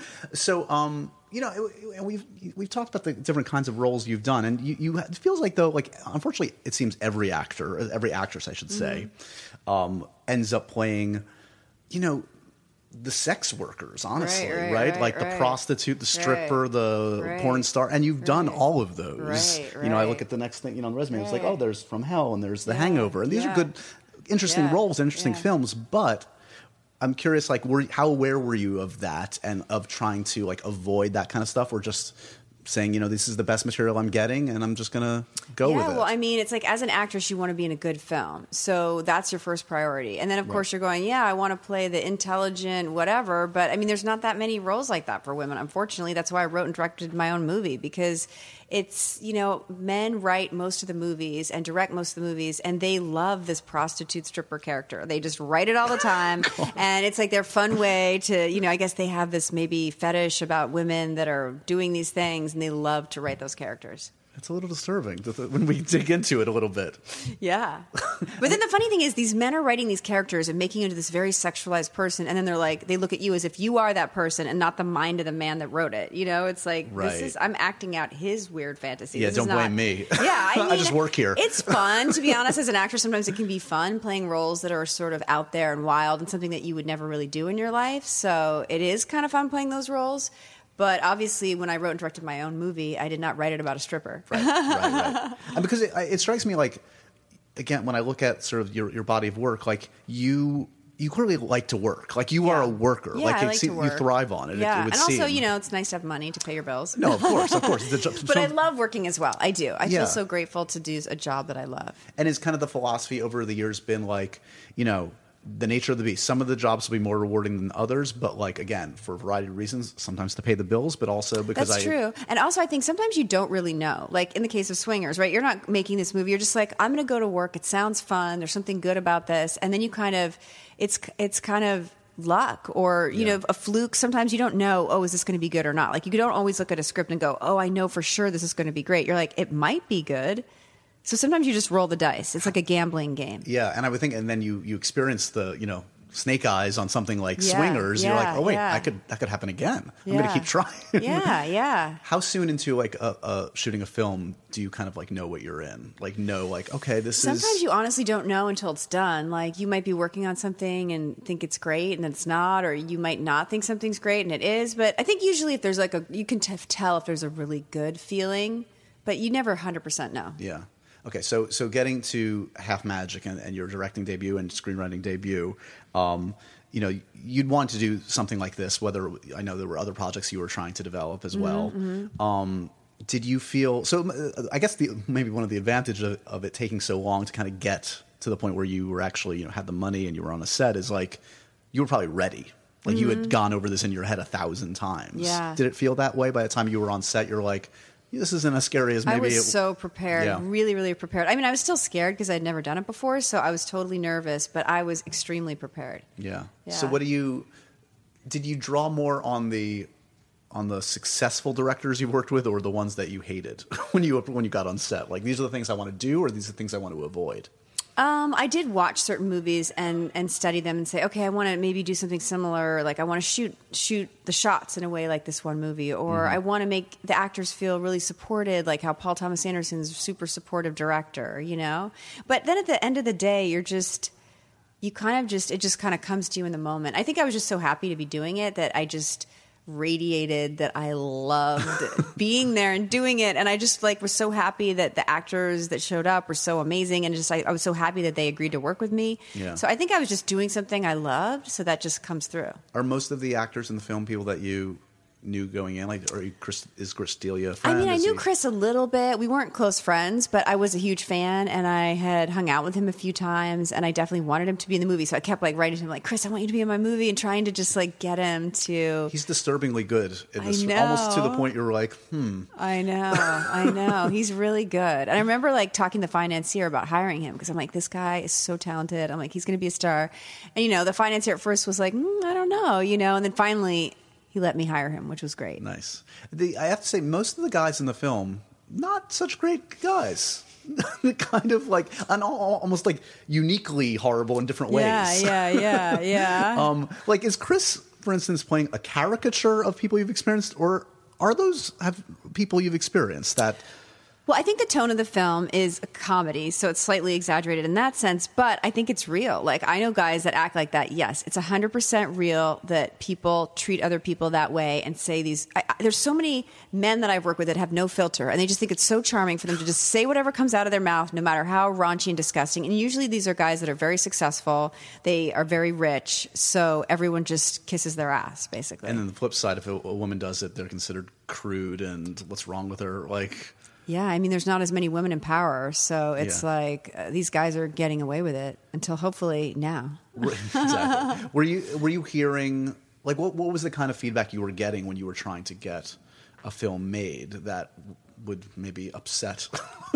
So, um, you know, it- it- we've we've talked about the different kinds of roles you've done, and you, you it feels like though, like unfortunately, it seems every actor, every actress, I should say, Mm-hmm. um, ends up playing, you know, the sex workers. Honestly, Right, right? right, right, like the right. prostitute, the stripper, Right, the right, porn star, and you've done right. all of those. Right, You know, I right. look at the next thing, you know, on the resume. It's like, Right. oh, there's From Hell, and there's The Yeah, Hangover, and these yeah. are good, interesting Yeah, roles, interesting yeah. films, but. I'm curious, like, were, how aware were you of that and of trying to like avoid that kind of stuff, or just saying, you know, this is the best material I'm getting, and I'm just gonna go yeah. with it? Well, I mean, it's like as an actress, you want to be in a good film, so that's your first priority. And then, of course, you're going, yeah, I want to play the intelligent whatever. But I mean, there's not that many roles like that for women. Unfortunately, that's why I wrote and directed my own movie, because it's, you know, men write most of the movies and direct most of the movies, and they love this prostitute stripper character. They just write it all the time, and it's like their fun way to, you know, I guess they have this maybe fetish about women that are doing these things, and they love to write those characters. It's a little disturbing to th- when we dig into it a little bit. Yeah. But then the funny thing is, these men are writing these characters and making into this very sexualized person, and then they're like, they look at you as if you are that person and not the mind of the man that wrote it. You know, it's like, Right. this is, I'm acting out his weird fantasy. Yeah, This don't is not- blame me. Yeah, I, I mean, just work here. It's fun, to be honest, as an actor. Sometimes it can be fun playing roles that are sort of out there and wild and something that you would never really do in your life. So it is kind of fun playing those roles. But obviously, when I wrote and directed my own movie, I did not write it about a stripper. Right, right, right. And because it, it strikes me like, again, when I look at sort of your, your body of work, like you you clearly like to work. Like you are a worker. Yeah, like I it like se- to you work. thrive on it. Yeah, it, it would and also, seem. you know, it's nice to have money to pay your bills. No, of course, of course. It's a jo- But I some- love working as well. I do. I Yeah. feel so grateful to do a job that I love. And is kind of the philosophy over the years been like, you know, the nature of the beast. Some of the jobs will be more rewarding than others, but like again, for a variety of reasons, sometimes to pay the bills, but also because That's I true. And also, I think sometimes you don't really know. Like in the case of Swingers, right? You're not making this movie. You're just like, I'm going to go to work. It sounds fun. There's something good about this. And then you kind of, it's it's kind of luck or, you Yeah. know, a fluke. Sometimes you don't know, oh, is this going to be good or not? Like you don't always look at a script and go, oh, I know for sure this is going to be great. You're like, it might be good. So sometimes you just roll the dice. It's like a gambling game. Yeah, and I would think, and then you you experience the you know snake eyes on something like Yeah, Swingers. You're like, yeah, oh wait, yeah. that could that could happen again. I'm Yeah. going to keep trying. Yeah, yeah. How soon into like a, a shooting a film do you kind of like know what you're in? Like know like okay, this Sometimes is you honestly don't know until it's done. Like you might be working on something and think it's great and it's not, or you might not think something's great and it is. But I think usually if there's like a, you can t- tell if there's a really good feeling, but you never one hundred percent know. yeah. Okay, so so getting to Half Magic and, and your directing debut and screenwriting debut, um, you know, you'd want to do something like this, whether I know there were other projects you were trying to develop as well. Mm-hmm. Um, did you feel, so uh, I guess the, maybe one of the advantages of, of it taking so long to kind of get to the point where you were actually, you know, had the money and you were on a set is like, you were probably ready. Like mm-hmm. you had gone over this in your head a thousand times. Yeah. Did it feel that way by the time you were on set? You're like, this isn't as scary as maybe I was it, so prepared, yeah. really, really prepared. I mean, I was still scared because I'd never done it before, so I was totally nervous, but I was extremely prepared. Yeah. yeah. So what do you, did you draw more on the, on the successful directors you worked with or the ones that you hated when you, when you got on set? Like, these are the things I want to do or these are the things I want to avoid? Um, I did watch certain movies and, and study them and say, okay, I want to maybe do something similar. Like I want to shoot shoot the shots in a way like this one movie, or mm-hmm. I want to make the actors feel really supported, like how Paul Thomas Anderson's a super supportive director, you know. But then at the end of the day, you're just you kind of just it just kind of comes to you in the moment. I think I was just so happy to be doing it that I just radiated that I loved being there and doing it, and I just like was so happy that the actors that showed up were so amazing, and just I, I was so happy that they agreed to work with me. Yeah. So I think I was just doing something I loved, so that just comes through. Are most of the actors in the film people that you knew going in? Like, or Chris, is Chris D'Elia a friend? I mean, I is knew he... Chris a little bit. We weren't close friends, but I was a huge fan, and I had hung out with him a few times, and I definitely wanted him to be in the movie. So I kept like writing to him, like, Chris, I want you to be in my movie, and trying to just like get him to. He's disturbingly good in this, I know. almost to the point you're like, hmm. I know, I know. He's really good. And I remember like talking to the financier about hiring him because I'm like, this guy is so talented. I'm like, he's going to be a star. And you know, the financier at first was like, mm, I don't know, you know, and then finally. He let me hire him, which was great. Nice. The, I have to say, most of the guys in the film, not such great guys. Kind of like, and almost like uniquely horrible in different ways. Yeah, yeah, yeah, yeah. um, like, is Chris, for instance, playing a caricature of people you've experienced, or are those have people you've experienced that... Well, I think the tone of the film is a comedy, so it's slightly exaggerated in that sense, but I think it's real. Like, I know guys that act like that. Yes, it's one hundred percent real that people treat other people that way and say these... I, I, there's so many men that I've worked with that have no filter, and they just think it's so charming for them to just say whatever comes out of their mouth, no matter how raunchy and disgusting. And usually these are guys that are very successful. They are very rich, so everyone just kisses their ass, basically. And then the flip side, if a, a woman does it, they're considered crude and what's wrong with her, like... Yeah, I mean, there's not as many women in power, so it's yeah. like uh, these guys are getting away with it until hopefully now. Exactly. Were you were you hearing like what what was the kind of feedback you were getting when you were trying to get a film made that would maybe upset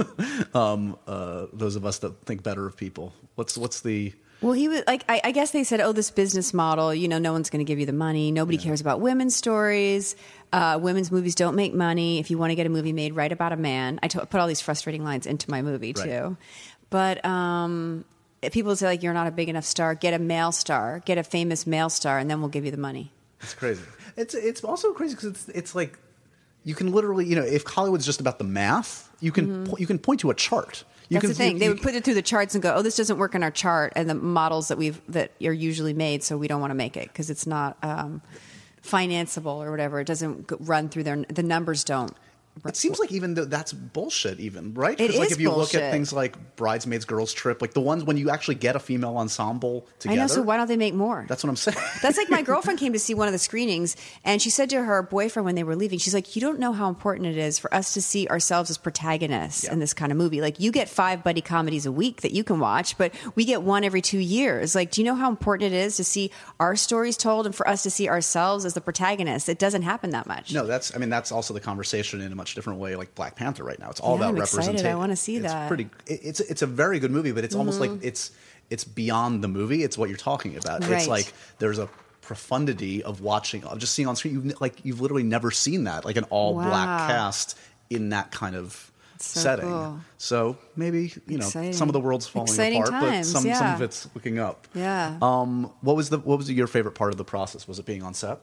um, uh, those of us that think better of people? What's what's the Well, he was like, I, I guess they said, oh, this business model, you know, no one's going to give you the money. Nobody yeah. cares about women's stories. Uh, women's movies don't make money. If you want to get a movie made, write about a man. I t- put all these frustrating lines into my movie, right. too. But um, people say, like, you're not a big enough star. Get a male star. Get a famous male star, and then we'll give you the money. It's crazy. It's it's also crazy because it's it's like you can literally, you know, if Hollywood's just about the math, you can mm-hmm. po- you can point to a chart. You That's can, the thing. You, they you, would put it through the charts and go, "Oh, this doesn't work in our chart," and the models that we've that are usually made, so we don't want to make it because it's not um, financeable or whatever. It doesn't run through their. The numbers don't. It seems like even though that's bullshit, even right? It like is if you bullshit. look at things like Bridesmaids, Girls Trip, like the ones when you actually get a female ensemble together. I know. So why don't they make more? That's what I'm saying. That's like my girlfriend came to see one of the screenings, and she said to her boyfriend when they were leaving, she's like, "You don't know how important it is for us to see ourselves as protagonists yeah. in this kind of movie. Like, you get five buddy comedies a week that you can watch, but we get one every two years. Like, do you know how important it is to see our stories told and for us to see ourselves as the protagonists? It doesn't happen that much." No, that's. I mean, that's also the conversation in a much different way. Like Black Panther right now, it's all yeah, about I'm excited. representation. I want to see it's that. Pretty. It, it's it's a very good movie, but it's mm-hmm. almost like it's it's beyond the movie. It's what you're talking about. Right. It's like there's a profundity of watching, of just seeing on screen. You've, like you've literally never seen that, like an all wow. black cast in that kind of so setting. Cool. So maybe you know Exciting. some of the world's falling Exciting apart, times, but some yeah. some of it's looking up. Yeah. Um. What was the what was your favorite part of the process? Was it being on set?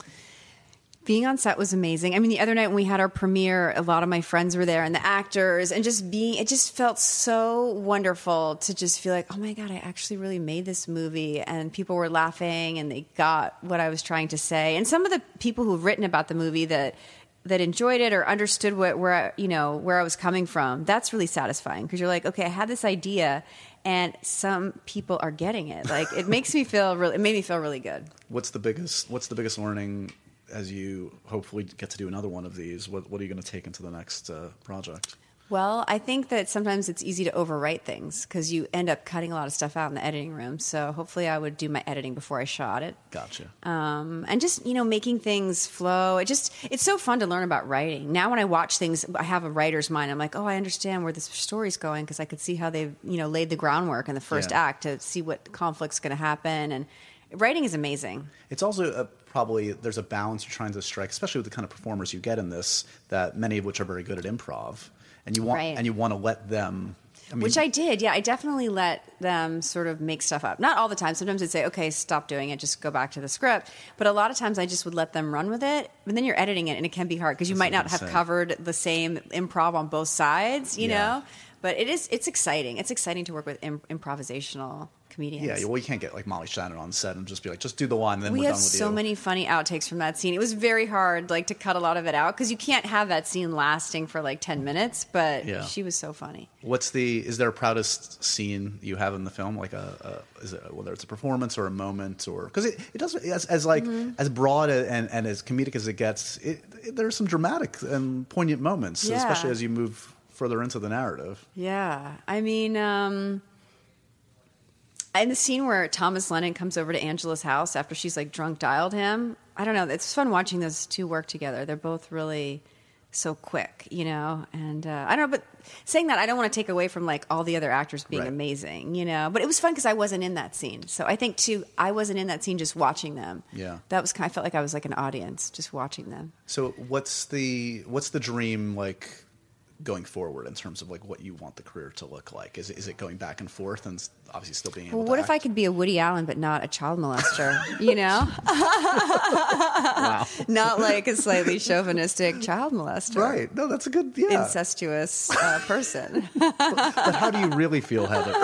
Being on set was amazing. I mean, the other night when we had our premiere, a lot of my friends were there and the actors, and just being, it just felt so wonderful to just feel like, oh my God, I actually really made this movie, and people were laughing and they got what I was trying to say. And some of the people who've written about the movie that that enjoyed it or understood what where you know where I was coming from, that's really satisfying because you're like, okay, I had this idea and some people are getting it. Like it makes me feel really, it made me feel really good. What's the biggest what's the biggest learning as you hopefully get to do another one of these? What what are you going to take into the next uh, project? Well, I think that sometimes it's easy to overwrite things because you end up cutting a lot of stuff out in the editing room. So hopefully I would do my editing before I shot it. Gotcha. Um, and just, you know, making things flow. It just, it's so fun to learn about writing. Now when I watch things, I have a writer's mind. I'm like, oh, I understand where this story's going because I could see how they've, you know, laid the groundwork in the first Yeah. act to see what conflict's going to happen. And writing is amazing. It's also a, probably there's a balance you're trying to strike, especially with the kind of performers you get in this, that many of which are very good at improv. And you want Right. and you want to let them, I mean, Which I did, yeah. I definitely let them sort of make stuff up. Not all the time. Sometimes I'd say, okay, stop doing it. Just go back to the script. But a lot of times I just would let them run with it. But then you're editing it, and it can be hard because you That's might what I not was have saying. covered the same improv on both sides, you Yeah. know? But it is, it's exciting. It's exciting to work with Im- improvisational comedians. yeah, well, you can't get like Molly Shannon on set and just be like, just do the line, and then we we're have done with so you. many funny outtakes from that scene. It was very hard, like, to cut a lot of it out because you can't have that scene lasting for like ten minutes. But Yeah. she was so funny. What's the? Is there a proudest scene you have in the film? Like a, a is it whether it's a performance or a moment, or because it, it does as, as like Mm-hmm. as broad and, and as comedic as it gets. It, it, there's some dramatic and poignant moments, Yeah. especially as you move further into the narrative. Yeah. I mean, um, in the scene where Thomas Lennon comes over to Angela's house after she's like drunk dialed him, I don't know. It's fun watching those two work together. They're both really so quick, you know? And uh, I don't know, but saying that, I don't want to take away from like all the other actors being Right. amazing, you know? But it was fun because I wasn't in that scene. So I think too, I wasn't in that scene just watching them. Yeah. That was kind of, I felt like I was like an audience just watching them. So what's the what's the dream like going forward in terms of like what you want the career to look like? Is it, is it going back and forth and obviously still being able Well, to what if I act? could be a Woody Allen but not a child molester, you know? Wow. Not like a slightly chauvinistic child molester. Right. No, that's a good yeah. Incestuous uh, person. But how do you really feel, Heather?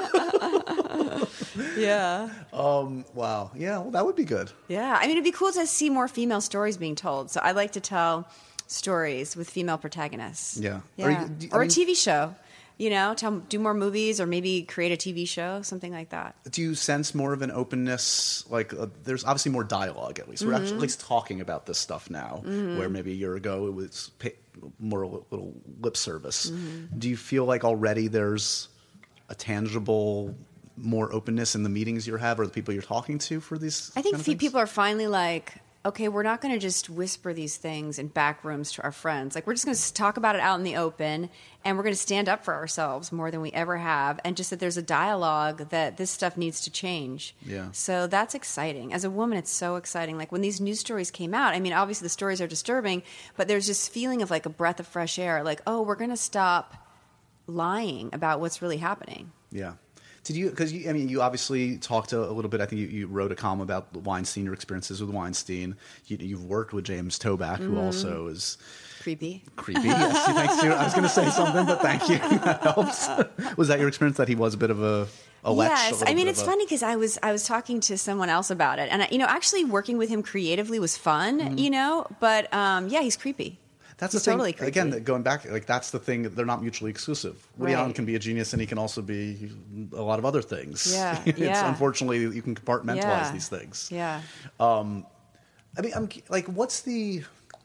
Yeah. Wow. Yeah, well that would be good. Yeah. I mean, it'd be cool to see more female stories being told. So I like to tell stories with female protagonists. Yeah. Yeah. Or Or, you- do- I a mean- T V show. You know, tell, do more movies or maybe create a T V show, something like that. Do you sense more of an openness? Like, uh, there's obviously more dialogue. At least we're Mm-hmm. actually at least talking about this stuff now, where maybe a year ago it was pa- more a little lip service. Mm-hmm. Do you feel like already there's a tangible more openness in the meetings you have or the people you're talking to for these? I think kind of fe- things? people are finally like, okay, we're not going to just whisper these things in back rooms to our friends. Like, we're just going to talk about it out in the open, and we're going to stand up for ourselves more than we ever have, and just that there's a dialogue that this stuff needs to change. Yeah. So that's exciting. As a woman, it's so exciting. Like, when these news stories came out, I mean, obviously the stories are disturbing, but there's this feeling of like a breath of fresh air. Like, oh, we're going to stop lying about what's really happening. Yeah. Did you? Because I mean, you obviously talked a, a little bit. I think you, you wrote a column about Weinstein, your experiences with Weinstein. You, you've worked with James Toback, who Mm-hmm. also is Creepy. creepy. Yes, thanks to. I was going to say something, but thank you. That helps. Was that your experience? That he was a bit of a a lech, a Yes, little I mean bit it's of a- funny because I was I was talking to someone else about it, and I, you know, actually working with him creatively was fun, Mm-hmm. you know. But um, yeah, he's creepy. That's he's the thing. totally creepy. Again, going back, like that's the thing. They're not mutually exclusive. Woody Right. Allen can be a genius, and he can also be a lot of other things. Yeah, it's yeah. unfortunately you can compartmentalize Yeah. these things. Yeah. I mean, I'm like, what's the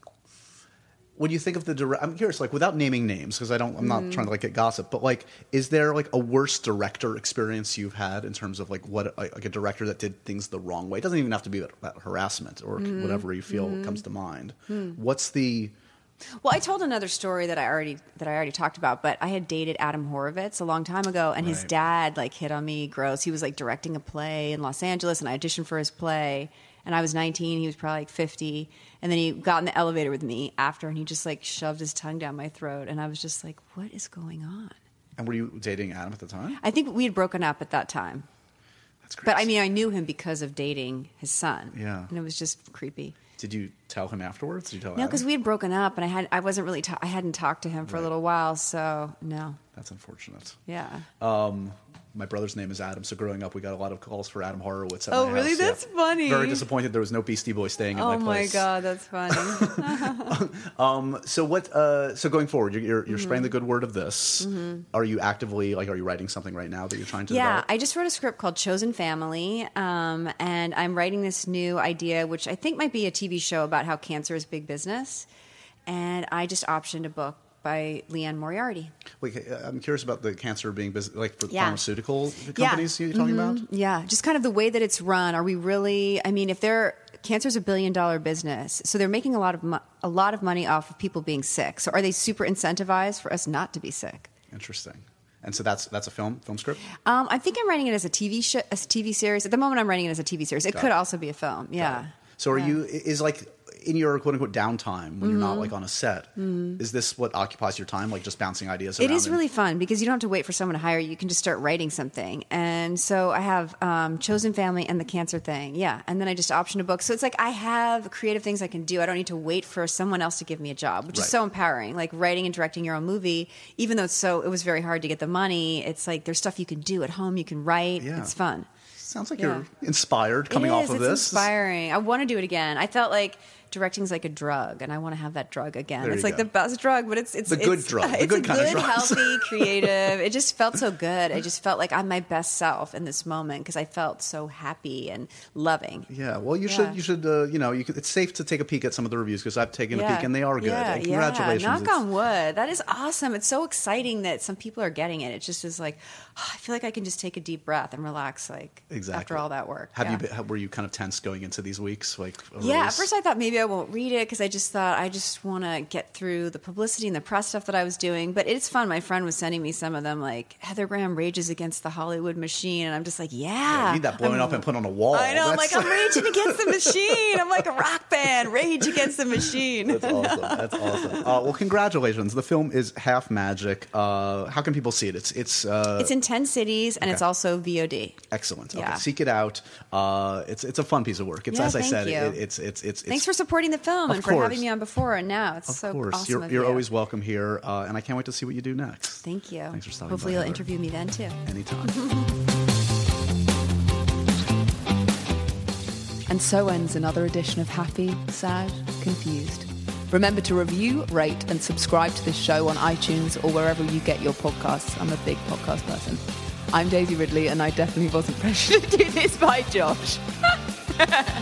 when you think of the direct? I'm curious, like, without naming names, because I don't, I'm not trying to like get gossip, but like, is there like a worse director experience you've had in terms of like what like a director that did things the wrong way? It doesn't even have to be about harassment or whatever you feel comes to mind. What's the Well, I told another story that I already that I already talked about, but I had dated Adam Horovitz a long time ago, and his Right. dad like hit on me gross. He was like directing a play in Los Angeles, and I auditioned for his play, and I was nineteen. He was probably like fifty, and then he got in the elevator with me after, and he just like shoved his tongue down my throat, and I was just like, "What is going on?" and were you dating Adam at the time? I think we had broken up at that time, That's crazy. but I mean, I knew him because of dating his son. Yeah. and it was just creepy. Did you tell him afterwards? Did you tell No, because we had broken up, and I had I wasn't really ta- I hadn't talked to him for right. a little while, so no. That's unfortunate. Yeah. Um, my brother's name is Adam, so growing up, we got a lot of calls for Adam Horowitz at oh, my really? house. That's yeah. funny. Very disappointed there was no Beastie Boy staying at oh my place. Oh, my God, that's funny. um, so what? Uh, so going forward, you're, you're, you're mm-hmm. spreading the good word of this. Mm-hmm. Are you actively, like, are you writing something right now that you're trying to yeah, develop? I just wrote a script called Chosen Family, um, and I'm writing this new idea, which I think might be a T V show about how cancer is big business. And I just optioned a book by Leanne Moriarty. Wait, I'm curious about the cancer being business, like for yeah. pharmaceutical companies yeah. you're talking mm-hmm. about? Yeah, just kind of the way that it's run. Are we really? I mean, if they're cancer's a billion dollar business, so they're making a lot of mo- a lot of money off of people being sick. So are they super incentivized for us not to be sick? Interesting. And so that's that's a film film script. Um, I think I'm writing it as a T V sh- a T V series. At the moment, I'm writing it as a T V series. It Got could it. also be a film. Yeah. So are yeah. you? Is like. In your quote-unquote downtime, when mm-hmm. you're not like on a set, mm-hmm. is this what occupies your time, like just bouncing ideas around? It is and- really fun because you don't have to wait for someone to hire you. You can just start writing something. And so I have um, Chosen Family and the cancer thing, yeah. And then I just optioned a book. So it's like I have creative things I can do. I don't need to wait for someone else to give me a job, which right. is so empowering. Like writing and directing your own movie, even though it's so it was very hard to get the money, it's like there's stuff you can do at home. You can write. Yeah. It's fun. Sounds like yeah. you're inspired coming it is, off of it's this. It's inspiring. I want to do it again. I felt like directing's like a drug, and I want to have that drug again. There it's like go. the best drug, but it's it's the good it's, drug, the it's good a kind good, of drug. healthy, creative. It just felt so good. I just felt like I'm my best self in this moment because I felt so happy and loving. Yeah, well, you yeah. should you should uh, you know you could, it's safe to take a peek at some of the reviews because I've taken yeah. a peek and they are good. Yeah, and congratulations! Yeah. Knock it's, on wood. That is awesome. It's so exciting that some people are getting it. It just is like oh, I feel like I can just take a deep breath and relax. Like exactly. after all that work. Have yeah. you been, were you kind of tense going into these weeks? Like yeah, at first I thought maybe I won't read it because I just thought I just want to get through the publicity and the press stuff that I was doing. But it's fun. My friend was sending me some of them, like Heather Graham rages against the Hollywood machine, and I'm just like, yeah, yeah you need that blowing I'm, up and put on a wall. I know. That's I'm like, I'm raging against the machine. I'm like a rock band, rage against the machine. That's awesome. That's awesome. Uh, well, congratulations. The film is Half Magic. Uh, how can people see it? It's it's uh, it's in ten cities, and okay. it's also V O D. Excellent. Okay, yeah. seek it out. Uh, it's it's a fun piece of work. It's yeah, as I thank said. you. It, it's, it's it's it's. Thanks for supporting the film and course. for having me on before and now. It's of so course. awesome. You're, of you're you. always welcome here, uh, and I can't wait to see what you do next. Thank you. Thanks for stopping Hopefully, by, you'll Heather. interview me then too. Anytime. And so ends another edition of Happy, Sad, Confused. Remember to review, rate, and subscribe to this show on iTunes or wherever you get your podcasts. I'm a big podcast person. I'm Daisy Ridley, and I definitely wasn't pressured to do this by Josh.